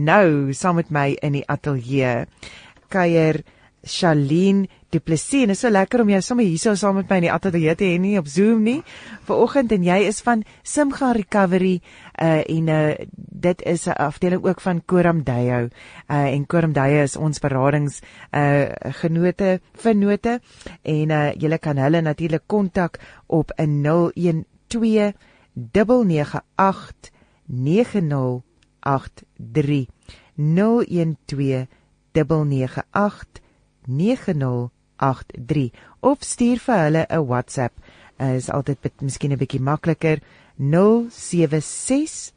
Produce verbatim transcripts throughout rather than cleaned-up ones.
nou saam met my in die ateljee kuier Charlene Du Plessis, en is so lekker om jou sommer hierso saam met my in die ateljee te hê, nie op Zoom nie, vanoggend, en jy is van Simcha Recovery, uh, en uh, dit is 'n afdeling ook van Coram Deo, uh, en Coram Deo is ons beradings uh, genote, vennote, en uh, julle kan hulle natuurlik kontak op 'n nul een twee nege nege agt nege nul agt drie nul een twee nege nege agt nege nul agt drie of stuur vir hulle 'n WhatsApp, uh, is altyd bet, miskien 'n bietjie makliker, nul sewe ses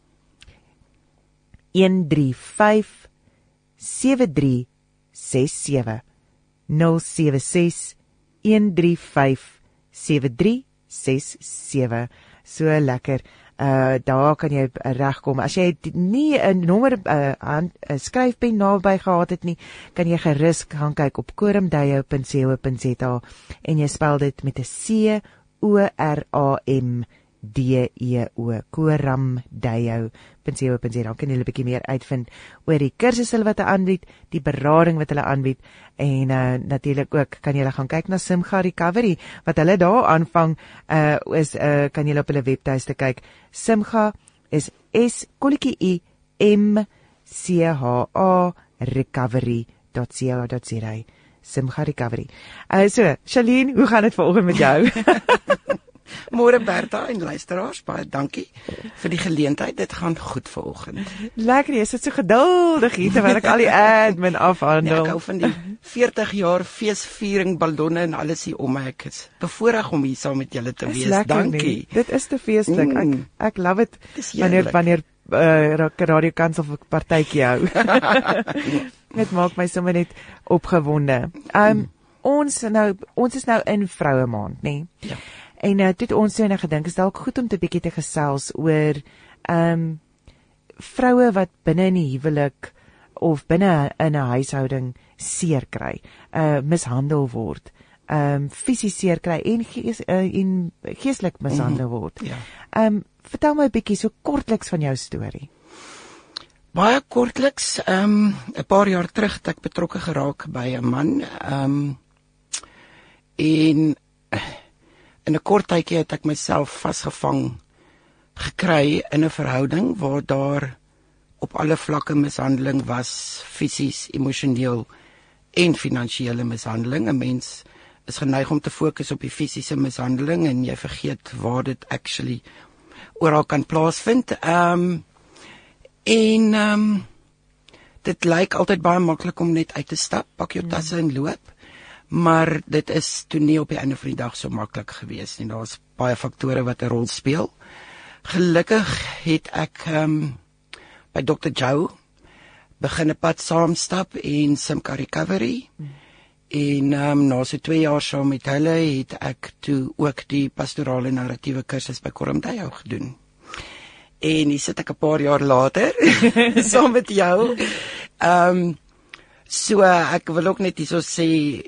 een drie vyf sewe drie ses sewe nul sewe ses een drie vyf sewe drie ses sewe. So lekker. Uh, daar kan jy regkom. As jy nie 'n nommer uh, hand, uh, skryfpen naby gehad het nie, kan jy gerus gaan kyk op coramdeo punt co punt za en jy spel dit met 'n C O R A M D E O, coramdeo punt co punt za. Dan kan jy 'n bietjie meer uitvind oor die kursusse wat hulle aanbied, die berading wat hulle aanbied, en uh, natuurlik ook kan jy gaan kyk na Simcha Recovery, wat hulle daar aanvang, uh, is, uh, kan jy op hulle webtuiste kyk. Simcha is S, kolletjie I, M, C H A, recovery dot co dot za. Simcha Recovery. Uh, so, Charlene, hoe gaan dit vanoggend met jou? Môre Bertha en luisteraars, baie dankie vir die geleentheid. Dit gaan goed vanoggend. Lekker, jy sit so geduldig hier terwyl ek al die admin afhandel. Ja, ek hou van die veertig jaar feesviering, ballonne en alles hier om my. Ek is bevoorreg om hier saam met julle te wees. Lekker, dankie. Nie. Dit is te feestelik. Mm. Ek ek love it wanneer wanneer uh, Radio Kansel vir partytjie hou. Dit maak my sommer net opgewonde. Um mm. ons nou ons is nou in Vroue Maand, nê? Ja. En uh, toe ons so nou gedink, is dalk goed om te bietjie te gesels oor um, vroue wat binne in die huwelik of binne in 'n huishouding seer kry, uh, mishandel word, um, fisies seer kry en, gees, uh, en geestelik mishandel mm-hmm. word. Ja. Um, vertel my 'n bietjie so kortliks van jou storie. Baie kortliks, um, 'n paar jaar terug het ek betrokke geraak by 'n man, um, en in 'n kort tydjie het ek myself vasgevang gekry in 'n verhouding waar daar op alle vlakke mishandeling was, fisies, emosioneel en finansiële mishandeling. 'n Mens is geneig om te fokus op die fisiese mishandeling en jy vergeet waar dit actually oral kan plaasvind. Um, en um, dit lyk altyd baie maklik om net uit te stap, pak jou tasse en loop. Maar dit is toe nie op die einde van die dag so maklik gewees nie. Daar's baie faktore wat 'n rol speel. Gelukkig het ek um, by dokter Joe begin 'n pad saamstap en Simcha Recovery. Hmm. En um, na so twee jaar saam met hulle het ek toe ook die pastorale narratiewe kursus by Coram Deo gedoen. En hier sit ek 'n paar jaar later saam met jou. Ehm um, So, ek wil ook net hierso sê,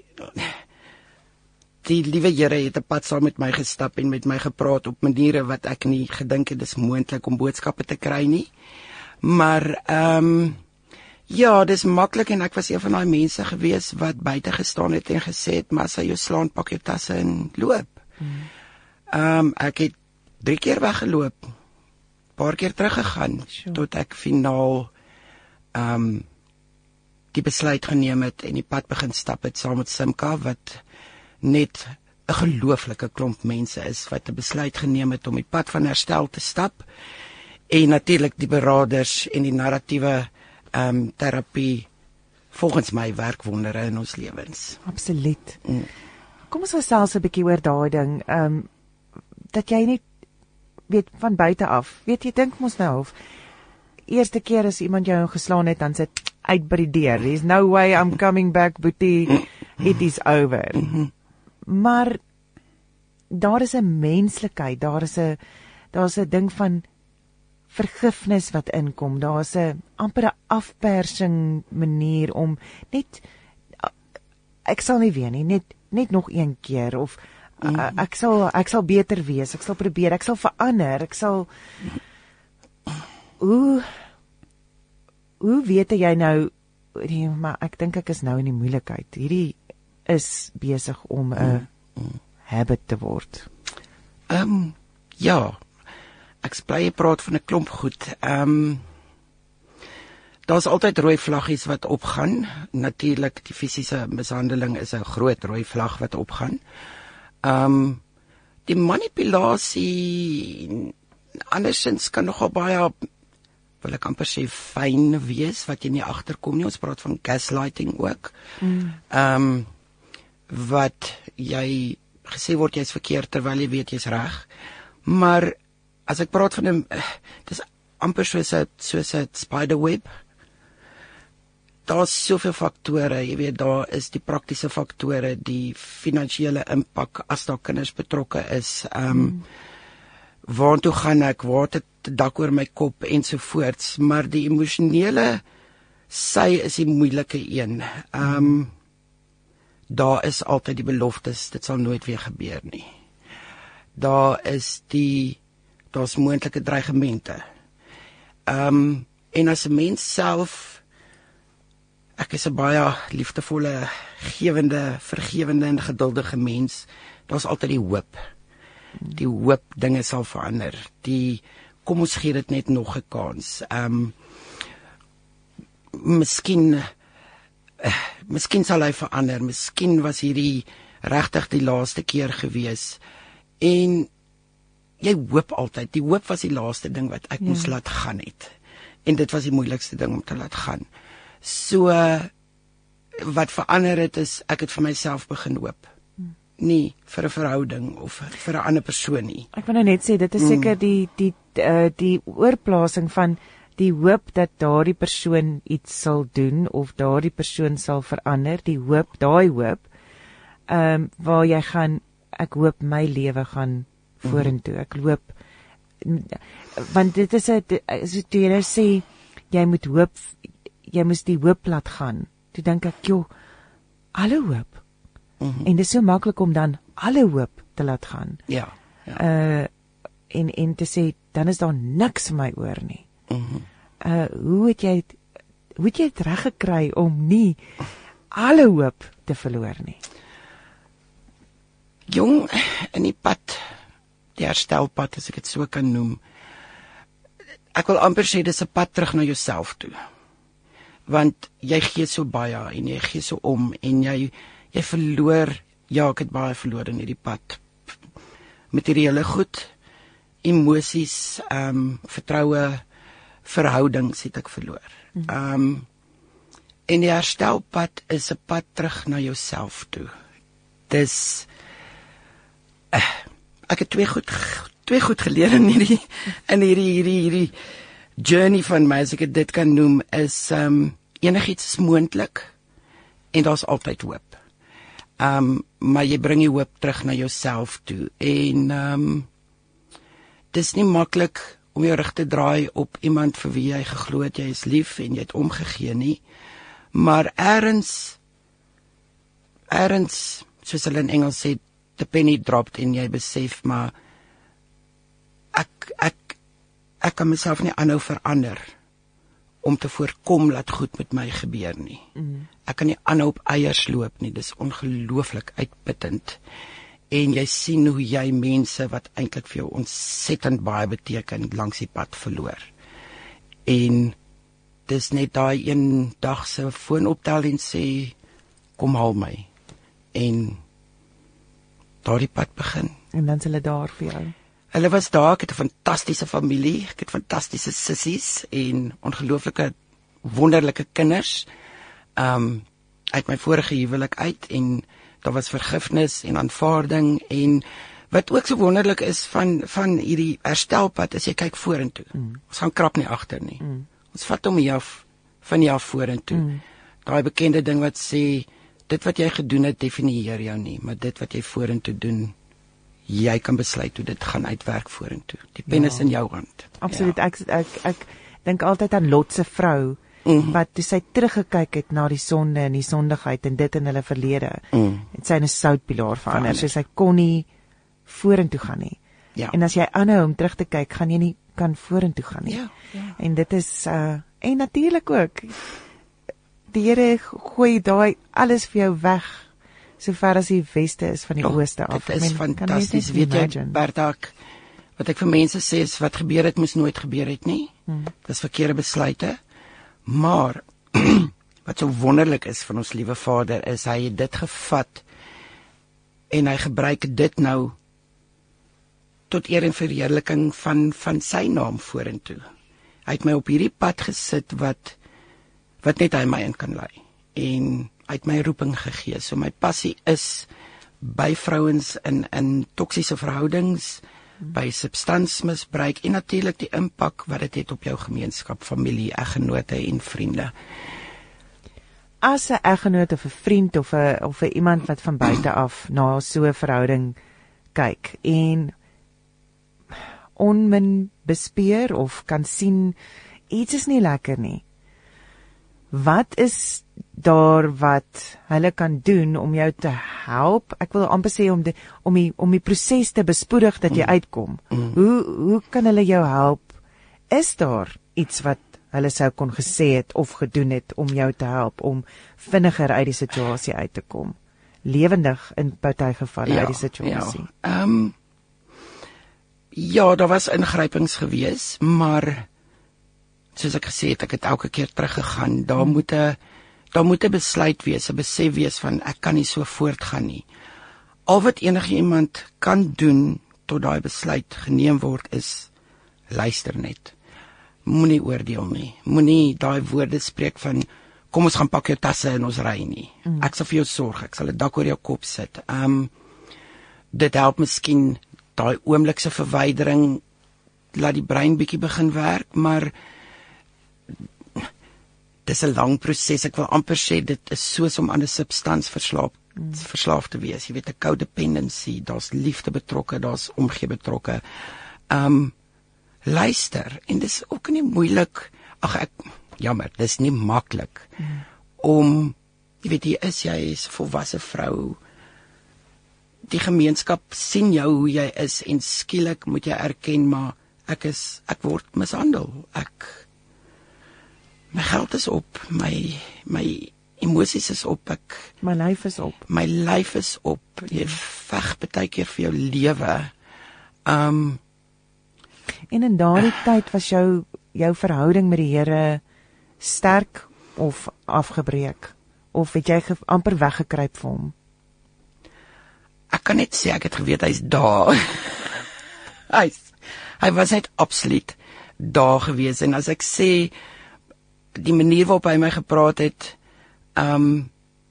die liewe Here het 'n pad saam met my gestap en met my gepraat op maniere wat ek nie gedink het dis moontlik om boodskappe te kry nie. Maar, ehm, um, ja, dis maklik en ek was een van daai mense gewees wat buite gestaan het en gesê het, maar as hy jou slaan, pak jou tasse en loop. Ehm, hmm. um, ek het drie keer weggeloop, paar keer teruggegaan, sure. tot ek finaal, ehm, um, die besluit geneem het en die pad begin stap het saam met Simcha, wat net 'n gelooflike klomp mense is wat 'n besluit geneem het om die pad van herstel te stap, en natuurlik die beraders en die narratiewe um, terapie volgens my werk wondere in ons lewens. Absoluut. Mm. Kom ons gesels 'n bietjie oor daai ding, um, dat jy net weet van buite af, weet jy, dink mos nou of eerste keer as iemand jou geslaan het, dan sit uit by die deur. There's no way I'm coming back, Boetie. It is over. Mm-hmm. Maar daar is 'n menslikheid, daar is 'n daar is 'n ding van vergifnis wat inkom. Daar is 'n amper 'n afpersing manier om net ek sal nie weer nie, net net nog een keer of mm-hmm. uh, ek sal ek sal beter wees. Ek sal probeer, ek sal verander. Ek sal Hoe hoe weet jy nou, nee, maar ek dink ek is nou in die moeilikheid. Hierdie is besig om 'n mm, mm. habit te word. Ehm um, ja, ek bly praat van 'n klomp goed. Ehm um, daar's altyd rooi vlaggies wat opgaan. Natuurlik die fisiese mishandeling is 'n groot rooi vlag wat opgaan. Ehm um, die manipulasie andersins kan nogal baie, wil ek amper sê, fyn wees wat jy nie agterkom nie. Ons praat van gaslighting ook. Mm. Um, wat jy gesê word jy's verkeerd terwyl jy weet jy's reg. Maar as ek praat van 'n dis amper soos 'n soos 'n spiderweb. Daar's soveel faktore, jy weet, daar is die praktiese faktore, die finansiële impak as daar kinders betrokke is. Um mm. Waartoe gaan ek, waar het dit dak oor my kop ensovoorts, maar die emosionele sy is die moeilike een. Um, daar is altyd die beloftes, dit sal nooit weer gebeur nie. Daar is die, daar's moontlike dreigemente. Um, en as 'n mens self, ek is 'n baie liefdevolle, gewende, vergewende en geduldige mens, daar's altyd die hoop. Die hoop dinge sal verander. Die kom ons gee dit net nog 'n kans. Ehm um, miskien uh, miskien sal hy verander. Miskien was hierdie regtig die laaste keer gewees. En jy hoop altyd. Die hoop was die laaste ding wat ek ja. moes laat gaan het. En dit was die moeilikste ding om te laat gaan. So uh, wat verander het is ek het vir myself begin hoop. Nie vir 'n verhouding of vir 'n ander persoon nie. Ek wil nou net sê dit is seker mm. die die uh, die oorplasing van die hoop dat daardie persoon iets sal doen of daardie persoon sal verander, die hoop, daai hoop, ehm um, waar jy gaan, ek hoop my lewe gaan vorentoe. Ek hoop, want dit is 'n as jy nou sê jy moet hoop, jy moet die hoop laat gaan. Toe dink ek, joh, alle hoop. Mm-hmm. En dit is so maklik om dan alle hoop te laat gaan. Ja. ja. Uh en en te sê dan is daar niks in my oor nie. Mm-hmm. Uh hoe het jy hoe het jy dit reg gekry om nie alle hoop te verloor nie? Jong, in die pad, die herstelpad as ek dit so kan noem. Ek wil amper sê dis 'n pad terug na jouself toe. Want jy gee so baie en jy gee so om en jy Jy verloor, ja, ek het baie verloor in hierdie pad. Materiële goed, emosies, um, vertroue, verhoudings het ek verloor. Um, en die herstelpad is 'n pad terug na jouself toe. Dis, uh, ek het twee goed, twee goed geleer in hierdie, in hierdie, hierdie, hierdie journey van my, as ek dit kan noem, is um, enigiets is moontlik en daar's altyd hoop. Um, maar jy bring die hoop terug na jouself toe en um, dis nie maklik om jou rug te draai op iemand vir wie jy geglo het jy is lief en jy het omgegee nie, maar ergens ergens, soos hulle in Engels sê, the penny dropped en jy besef, maar ek, ek, ek kan myself nie aanhou verander om te voorkom dat goed met my gebeur nie. Mm. Ek kan nie aanhou op eiers loop nie, dis ongelooflik uitputtend. En jy sien hoe jy mense wat eintlik vir jou ontsettend baie beteken langs die pad verloor. En dis net daai een dag se foon optel en sê, kom haal my. En daardie pad begin. En dan is hulle daar vir jou. Hulle was daar, ek het 'n fantastiese familie, ek het fantastiese sissies en ongelooflike wonderlike kinders. Um uit my vorige huwelik uit en daar was vergifnis en aanvaarding en wat ook so wonderlik is van van hierdie herstelpad is jy kyk vorentoe. Mm. Ons gaan krap nie agter nie. Mm. Ons vat hom hier af van hier af vorentoe. Mm. Daai bekende ding wat sê dit wat jy gedoen het definieer jou nie, maar dit wat jy vorentoe doen, jy kan besluit hoe dit gaan uitwerk vorentoe. Die pen ja. is in jou hand. Absoluut. Ja. Ek ek ek dink altyd aan Lot se vrou mm. wat toe sy teruggekyk het na die sonde en die sondigheid en dit in hulle verlede. Mm. Het sy 'n soutpilaar verander. So sy kon nie vorentoe gaan nie. Ja. En as jy aanhou om terug te kyk, gaan jy nie kan vorentoe gaan nie. Ja, ja. En dit is uh, en natuurlik ook die Here gooi daai alles vir jou weg sover as die weste is van die oh, ooste af. Dit is fantasties. Weet jy, Bertha, wat ek vir mense sê is wat gebeur het moes nooit gebeur het nie. Hmm. Dis verkeerde besluite. Maar wat so wonderlik is van ons liewe Vader is hy het dit gevat en hy gebruik dit nou tot eer en verheerliking van van sy naam vorentoe. Hy het my op hierdie pad gesit wat wat net hy my in kan lei en hy het my roeping gegee. So my passie is by vrouens in in toksiese verhoudings, hmm. by substansmisbruik en natuurlik die impak wat dit het op jou gemeenskap, familie, eggenote en vriende. As 'n eggenoot of 'n vriend of 'n of 'n iemand wat van buite af na so 'n verhouding kyk en onmin bespeer of kan sien iets is nie lekker nie. Wat is daar wat hulle kan doen om jou te help? Ek wil amper sê om die om die om die proses te bespoedig dat jy uitkom. Mm. Hoe hoe kan hulle jou help? Is daar iets wat hulle sou kon gesê het of gedoen het om jou te help om vinniger uit die situasie uit te kom? Lewendig in party gevalle ja, uit die situasie. Ja. Ehm um, Ja, daar was ingrypings gewees, maar soos ek gesê het, ek het elke keer teruggegaan. Daar hmm. moet 'n daar moet 'n besluit wees, 'n besef wees van ek kan nie so voortgaan nie. Al wat enige iemand kan doen tot daai besluit geneem word is luister net. Moenie oordeel nie. Moenie daai woorde spreek van kom ons gaan pak jou tasse en ons ry nie. Hmm. Ek sal vir jou sorg, ek sal 'n dak oor jou kop sit. Um dit help miskien daai oomlikse verwydering laat die brein bietjie begin werk, maar dis 'n lang proses. Ek wil amper sê dit is soos om aan 'n substans verslaaf mm. verslaaf te wees. Jy weet, 'n codependency, daar's liefde betrokke, daar's omgee betrokke. Um luister, en dis ook nie moeilik. Ag ek jammer, dis nie maklik mm. om jy weet jy is jy is 'n volwasse vrou. Die gemeenskap sien jou hoe jy is en skielik moet jy erken maar ek is ek word mishandel. Ek my geld is op, my my emosies is op, ek my lyf is op. My lyf is op. Jy veg baie keer vir jou lewe. Um en in daardie uh, tyd was jou jou verhouding met die Here sterk of afgebreek of het jy ge, amper weggekruip vir hom? Ek kan net sê ek het geweet hy's daar. hy hy was net absoluut daar gewees en as ek sê die manier waarop hy my gepraat het, um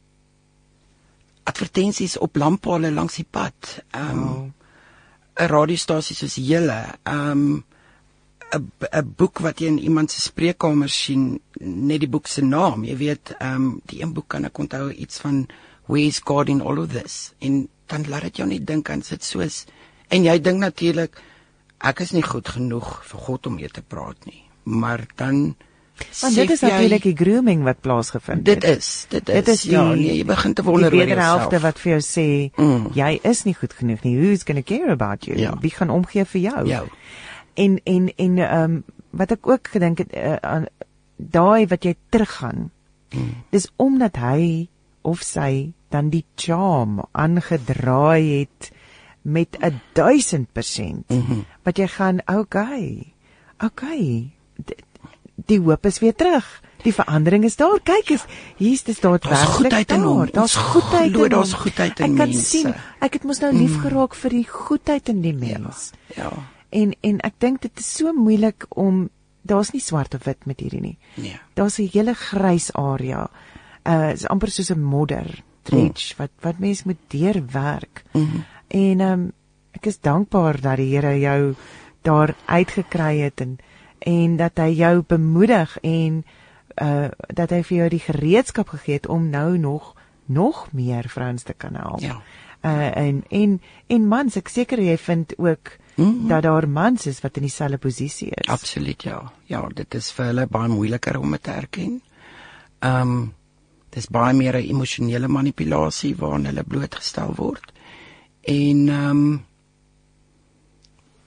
advertensies op lamppale langs die pad, um oh. 'n radiostasie soos julle, um 'n 'n boek wat jy in iemand se spreekkamer sien, net die boek se naam, jy weet, um die een boek kan ek onthou iets van Where is God in all of this? En dan laat dit jou net dink aan sit soos en jy dink natuurlik ek is nie goed genoeg vir God om mee te praat nie, maar dan want dit is natuurlik die grooming wat plaasgevind het. Dit is, dit is, dit is die, ja, nee, jy begin te wonder oor jouself. Die wederhelfte wat vir jou sê, mm. jy is nie goed genoeg nie, who's going to care about you? Ja. Wie gaan omgee vir jou? Ja. En, en, en, um, wat ek ook gedink het, uh, aan daai wat jy teruggaan, mm. dis omdat hy of sy dan die charm aangedraai het met 'n duisend persent, mm-hmm. wat jy gaan, okay, okay, die hoop is weer terug. Die verandering is daar. Kyk eens, hier's dit daar werklik daar. Daar's goedheid in hom. Daar's goedheid in mense. Ek kan mense. sien, ek het mos nou lief geraak vir die goedheid in die mens. Ja. ja. En en ek dink dit is so moeilik om daar's nie swart of wit met hierdie nie. Nee. Daar's 'n hele grys area. Uh is amper soos 'n modder, dredge mm. wat wat mens moet deurwerk. Mm. En um ek is dankbaar dat die Here jou daar uitgekry het en en dat hy jou bemoedig en uh dat hy vir jou die gereedskap gegee het om nou nog nog meer vrouens te kan help. Ja. Uh en en en mans, ek seker jy vind ook mm-hmm. dat daar mans is wat in dieselfde posisie is. Absoluut, ja. Ja, dit is vir hulle baie moeiliker om dit te erken. Ehm um, dis baie meer 'n emosionele manipulasie waaraan hulle blootgestel word. En ehm um,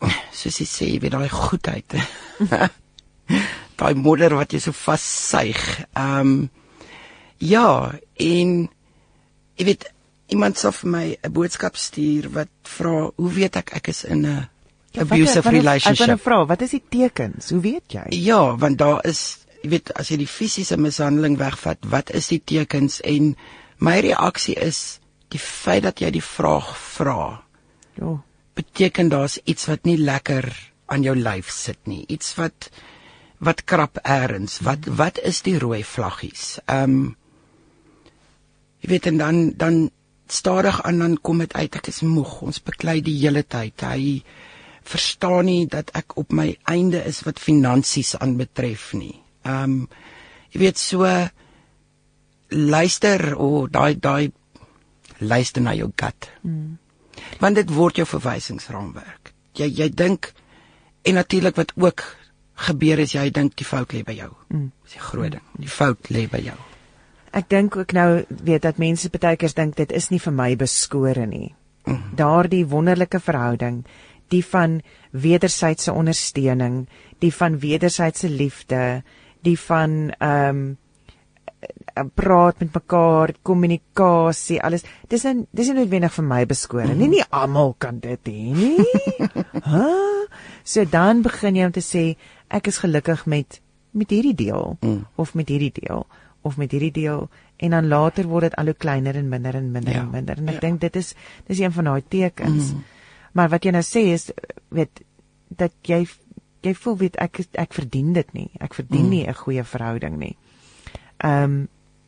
soos jy sê, jy weet daai goedheid. Daai modder wat jy so vassuig. Ehm um, ja, en jy weet iemand sal vir my 'n boodskap stuur wat vra, hoe weet ek ek is in 'n abusive relationship? Ek wil vra, wat is die tekens? Hoe weet jy? Ja, want daar is, jy weet, as jy die fisiese mishandeling wegvat, wat is die tekens? En my reaksie is die feit dat jy die vraag vra. Ja. Beteken daar's iets wat nie lekker aan jou lyf sit nie. Iets wat wat krap eers. Wat wat is die rooi vlaggies? Ehm um, jy weet, en dan dan stadig aan dan kom dit uit, ek is moeg, ons beklei die hele tyd. Hy verstaan nie dat ek op my einde is wat finansies aanbetref nie. Ehm um, jy weet, so luister, o, oh, daai daai luister na jou gut. Hmm. Want dit word jou verwysingsraamwerk. Jy jy dink, en natuurlik wat ook gebeur is, jy dink die fout lê by jou. Mm. Dis die groot ding. Die fout lê by jou. Ek dink ook nou, weet dat mense partykeers dink dit is nie vir my beskore nie. Mm. Daardie wonderlike verhouding, die van wederwysige ondersteuning, die van wederwysige liefde, die van ehm um, praat met mekaar, kommunikasie, alles. Dis in dis nie noodwendig vir my beskore nie. Mm. Nie almal kan dit hê nie. Huh? So dan begin jy om te sê ek is gelukkig met met hierdie deel mm. of met hierdie deel of met hierdie deel en dan later word dit al hoe kleiner en minder en minder ja. en minder en ek ja. dink dit is dis een van daai tekens. Mm. Maar wat jy nou sê is weet dat jy jy voel weet ek ek verdien dit nie. Ek verdien mm. nie 'n goeie verhouding nie. Ehm um,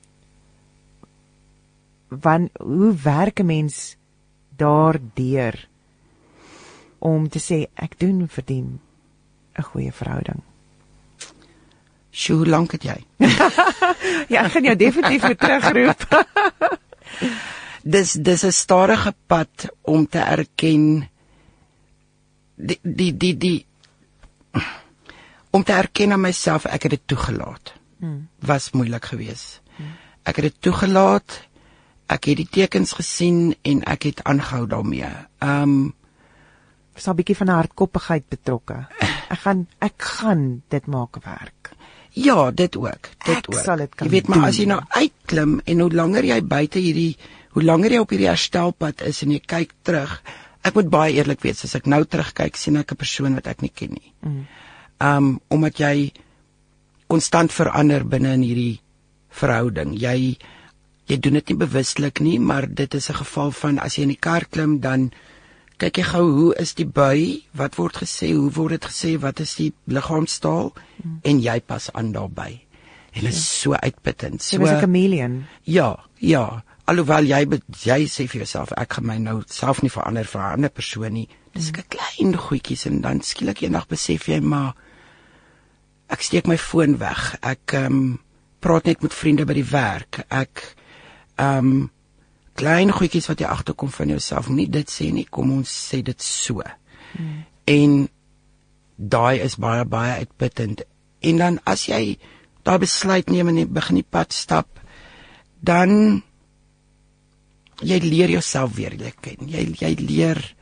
wan hoe werk 'n mens daardeur om te sê ek doen verdien 'n goeie verhouding? Sjoe, hoe lank het jy? Ja, ek gaan jou definitief weer terugroep. dis dis 'n stadige pad om te erken die die die die om te erken aan myself ek het dit toegelaat. Hmm. Was moeilik geweest. Hmm. Ek het dit toegelaat. Ek het die tekens gesien en ek het aangehou daarmee. Ehm um, is 'n bietjie van 'n hardkoppigheid betrokke. Ek gaan ek gaan dit maak werk. Ja, dit ook. Dit ek ook. Sal dit kan jy weet maar doen. As jy nou uitklim en hoe langer jy buite hierdie hoe langer jy op hierdie herstelpad is en jy kyk terug. Ek moet baie eerlik wees, as ek nou terugkyk, sien ek 'n persoon wat ek nie ken nie. Mm. Um omdat jy konstant verander binne in hierdie verhouding. Jy jy doen dit nie bewuslik nie, maar dit is 'n geval van as jy in die kar klim, dan kyk jy gou hoe is die bui, wat word gesê, hoe word dit gesê, wat is die liggaamstaal mm. en jy pas aan daarbey. En dit is so uitputtend. So, jy was 'n chameleon. Ja, ja. Alhoewel jy jy sê vir jouself ek gaan my nou self nie verander vir 'n ander persoon nie. Dis 'n mm. klein goedjies en dan skielik eendag besef jy maar ek steek my foon weg. Ek ehm um, praat net met vriende by die werk. Ek ehm um, klein goedjies wat jy agterkom van jouself. Nie dit sê nie, kom ons sê dit so. Hmm. En daai is baie baie uitputtend. En dan as jy daai besluit neem en jy begin die pad stap, dan jy leer jouself weer ken. Jy jy leer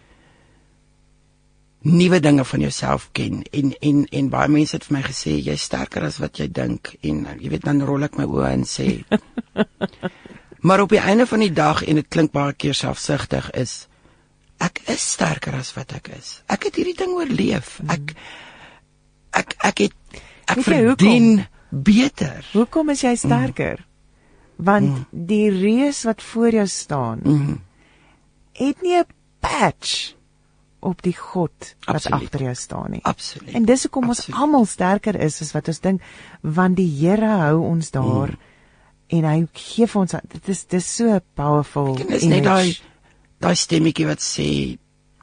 nuwe dinge van jouself ken en en en baie mense het vir my gesê jy's sterker as wat jy dink en jy weet dan rol ek my oë en sê maar op die einde van die dag en dit klink baie keer selfsugtig is ek is sterker as wat ek is. Ek het hierdie ding oorleef. Ek ek ek het ek weet verdien hoekom? beter. Hoekom is jy sterker? Mm. Want mm. die reus wat voor jou staan mm. het nie 'n patch op die God wat Absoluut. agter jou staan nie. Absoluut. En dis hoekom ons almal sterker is as wat ons dink, want die Here hou ons daar mm. en hy gee vir ons, dit is dis so powerful. Dit is net daai daai stemmetjie wat sê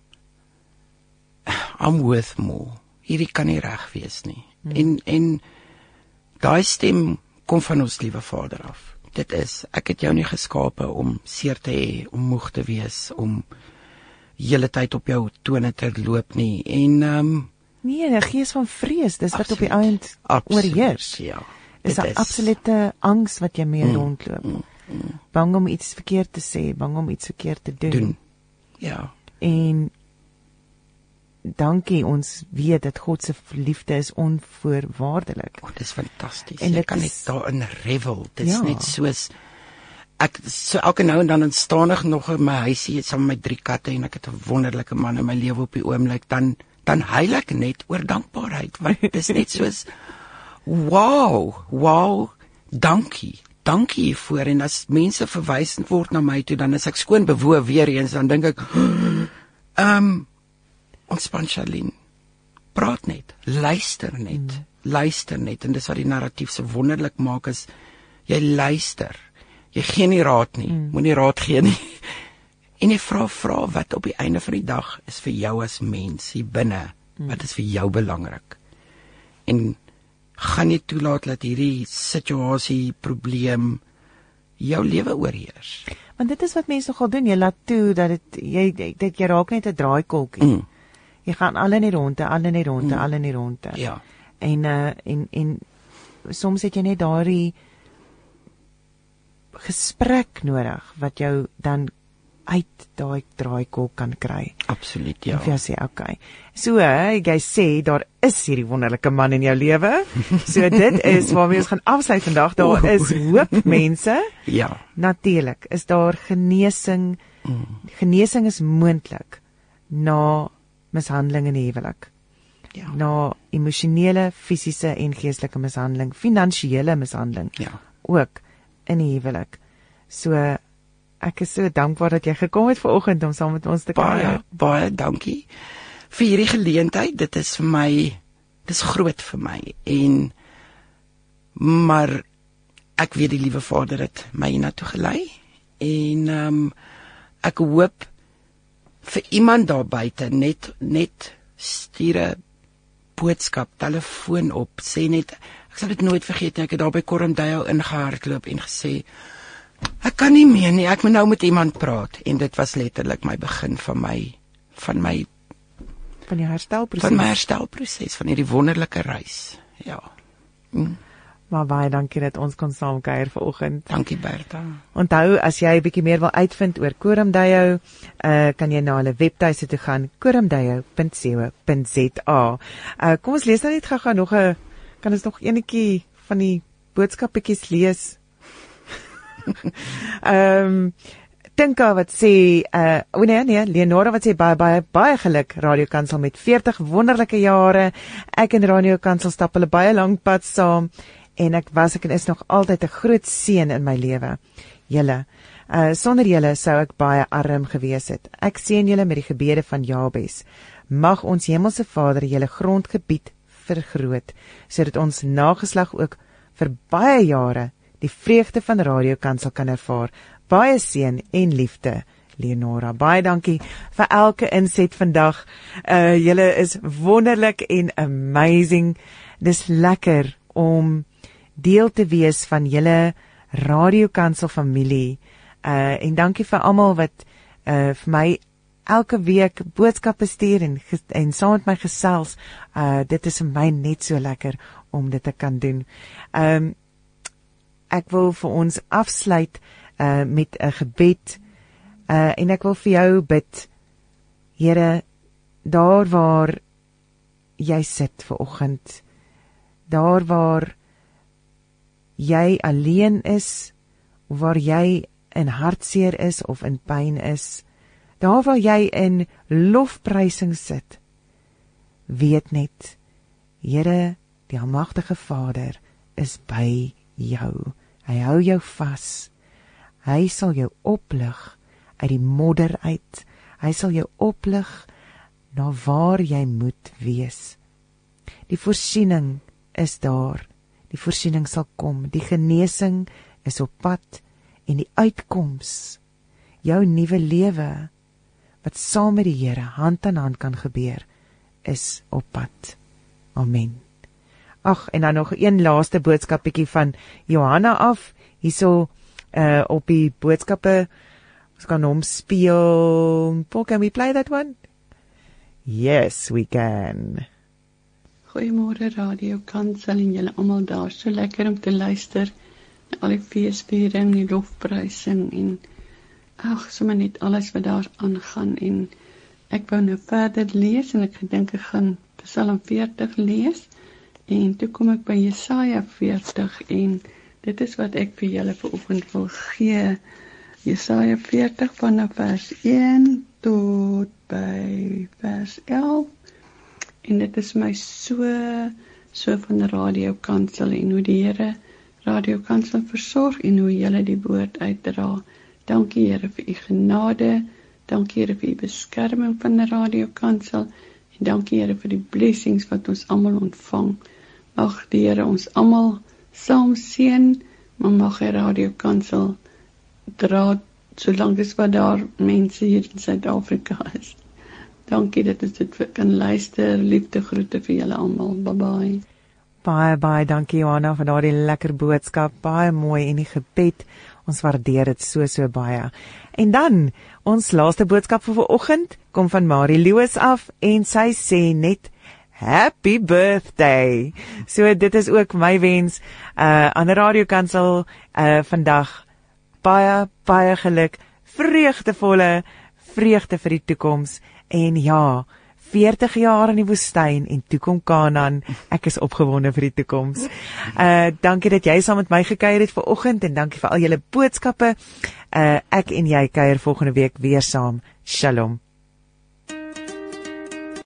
I'm worth more. Hierdie kan nie reg wees nie. Mm. En en daai stem kom van ons liewe Vader af. Dit is ek het jou nie geskape om seer te hê, om moeg te wees, om hele tyd op jou tone te loop nie. En ehm um, nee, 'n gees van vrees, dis wat op die eind oorheers. Ja. Dis 'n absolute angs wat jy mee mm, rondloop. Mm, mm. Bang om iets verkeerd te sê, bang om iets verkeerd te doen. doen. Ja. En dankie, ons weet dat God se liefde is onvoorwaardelik. Oh, dit is fantasties. En Jy dit kan is- net daarin revel. Dit is Ja. net soos ek so elke nou en dan instaan ek nog in my huisie saam met my drie katte en ek het 'n wonderlike man in my lewe op die oomblik, dan dan huil ek net oor dankbaarheid, want dit is net soos wow, wow, dankie. Dankie hiervoor. En as mense verwys word na my toe, dan is ek skoon bewoe weer eens, dan dink ek ehm um, ontspan Charlene. Praat net, luister net, mm. luister net, en dis wat die narratief so wonderlik maak, is jy luister. Jy gee nie raad nie, mm. moenie raad gee nie. En jy vra vra wat op die einde van die dag is vir jou as mens hier binne, mm. wat is vir jou belangrik. En gaan nie toelaat dat hierdie situasie, probleem jou lewe oorheers. Want dit is wat mense nogal doen, jy laat toe dat dit jy dit jy raak net 'n draaikolkie. Mm. Jy gaan al in die ronde, al in die ronde, Mm. al in die ronde. Ja. En uh, en en soms het jy net daardie gesprek nodig wat jou dan uit daai draaikolk kan kry. Absoluut, ja. Of jy sê, okay. So, jy sê, daar is hierdie wonderlike man in jou lewe. So dit is waarmee ons gaan afsluit vandag. Daar is hoop, mense. Ja. Natuurlik is daar genesing. Mm. Genesing is moontlik na mishandeling in die huwelik. Ja. Na emosionele, fisiese en geestelike mishandeling, finansiële mishandeling. Ja. Ook in die huwelik. So ek is so dankbaar dat jy gekom het vanoggend om saam met ons te Baie, kuier. baie dankie vir hierdie geleentheid. Dit is vir my, dit is groot vir my. En maar ek weet die liewe Vader het my hiernatoe gelei. En um, ek hoop vir iemand daar buite net net stuur 'n boodskap, telefoon op, sê net, ek sal dit nooit vergeet nie, ek het daar by Koromdeil ingehardloop en gesê, ek kan nie meer nie, ek moet nou met iemand praat. En dit was letterlik my begin van my van my Van die herstelproses. van my herstelproses, van hierdie wonderlike reis. Ja. Mm. Maar baie dankie dat ons kon saam kuier vanoggend. Dankie Bertha. Onthou, as jy 'n bietjie meer wil uitvind oor Koromdeil, uh, kan jy na hulle webtuiste toe gaan, koromdeil punt co punt za. Uh, kom ons lees nou net gou-gou nog 'n, kan ons nog enetjie van die boodskappietjies lees? Ehm um, Tinka wat sê, uh, o nee, nee, Leonora wat sê, baie, baie, baie geluk, Radio Kansel met veertig wonderlike jare. Ek en Radio Kansel stap hulle baie lank pad saam, en ek was, ek en is nog altyd 'n groot seën in my lewe. Julle, uh, sonder julle sou ek baie arm gewees het. Ek seën julle met die gebede van Jabes. Mag ons Hemelse Vader julle grondgebied vergroot, sodat ons nageslag ook vir baie jare die vreugde van Radio Kansel kan ervaar. Baie seën en liefde, Leonora. Baie dankie vir elke inset vandag. Uh, julle is wonderlik en amazing. Dis lekker om deel te wees van julle Radio Kansel familie. Uh, en dankie vir almal wat uh, vir my elke week boodskappe stuur en, en saam met my gesels. Uh, dit is vir my net so lekker om dit te kan doen. Um, ek wil vir ons afsluit Uh, met 'n gebed, uh, en ek wil vir jou bid, Here, daar waar jy sit vanoggend, daar waar jy alleen is, of waar jy in hartseer is of in pyn is, daar waar jy in lofprysing sit, weet net, Here, die almagtige Vader is by jou. Hy hou jou vas. Hy sal jou oplig uit die modder uit. Hy sal jou oplig na waar jy moet wees. Die voorsiening is daar. Die voorsiening sal kom. Die genesing is op pad en die uitkoms, jou nuwe lewe wat saam met die Here hand aan hand kan gebeur, is op pad. Amen. Ag, en dan nog een laaste boodskappietjie van Johanna af. Hierso Uh, op die boodskappe, ons kan hom speel. Paul, can we play that one? Yes, we can. Goeiemôre Radio Kansel en julle almal daar. So lekker om te luister na al die feesviering, die lofprysing en ag, sommer net alles wat daar aangaan. En ek wou nou verder lees en ek gedink ek gaan Psalm veertig lees en toe kom ek by Jesaja veertig en dit is wat ek vir julle vanoggend wil gee. Jesaja veertig vanaf vers een tot by vers elf en dit is my so so van Radio Kansel en hoe die Here Radio Kansel versorg en hoe julle die woord uitdra. Dankie Here vir u genade, dankie Here vir u beskerming van die Radio Kansel en dankie Here vir die blessings wat ons almal ontvang. Mag die Here ons almal saam seën, maar mag die Radio Kansel dra solank as wat daar mense hier in Suid-Afrika is. Dankie dat ons dit kan luister. Liefde groete vir julle almal. Bye bye. Baie baie dankie Johanna vir daardie lekker boodskap. Baie mooi en die gebed. Ons waardeer dit so so baie. En dan ons laaste boodskap vir vanoggend kom van Marie Loos af en sy sê net Happy birthday. So dit is ook my wens uh, aan die Radio Kansel uh, vandag. Baie, baie geluk, vreugdevolle vreugde vir die toekoms en ja, veertig jaar in die woestyn en toe kom Kanaan. Ek is opgewonde vir die toekoms. Uh, dankie dat jy saam met my gekuier het vanoggend en dankie vir al julle boodskappe. Uh, ek en jy kuier volgende week weer saam. Shalom.